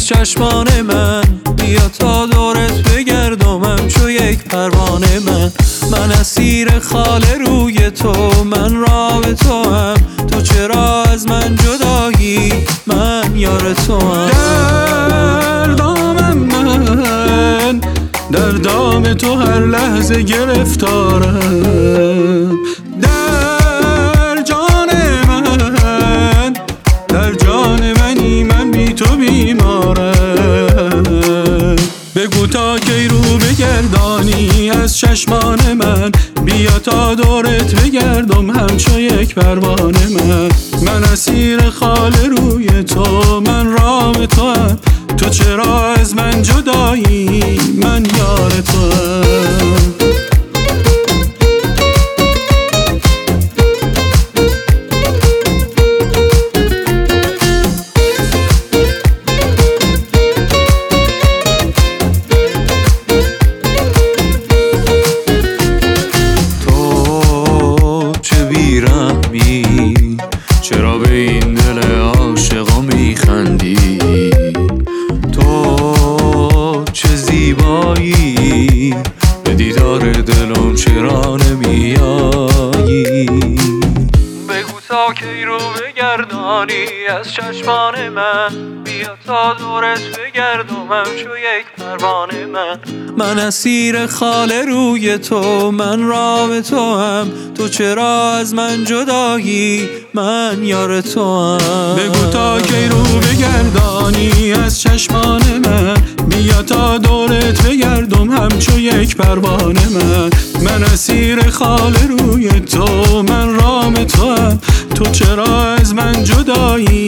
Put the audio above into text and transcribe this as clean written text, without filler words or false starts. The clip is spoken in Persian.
چشمان من، بیا تا دورت بگردم همچو یک پروانه من اسیر خال روی تو، من راه تو هم، تو چرا از من جدایی، من یار تو هم. در دامم من، در دام تو هر لحظه گرفتارم. در جان من، در جان منی، من بی تو بیمارم. بگو تا کی رو بگردانی از چشمان من، بیا تا دورت بگردم همچو یک پروانه من اسیر خال روی تو، من رام تو هم، تو چرا از من جدایی، من یار تو هم. چرا به این دل عاشقا میخندی؟ تو چه زیبایی، به دیدار دلم چرا نمیایی؟ بگو تا کی رو بگردانی از چشمان من، بیا تا دورت بگردم همچو یک پروانه من اسیر خال روی تو، من رام تو هم، تو چرا از من جدایی، من یار تو هم. بگو تا کی رو بگردانی از چشمان من، بیا تا دورت بگردم همچو یک پروانه من اسیر خال روی تو، من رام تو هم، تو چرا از من جدایی.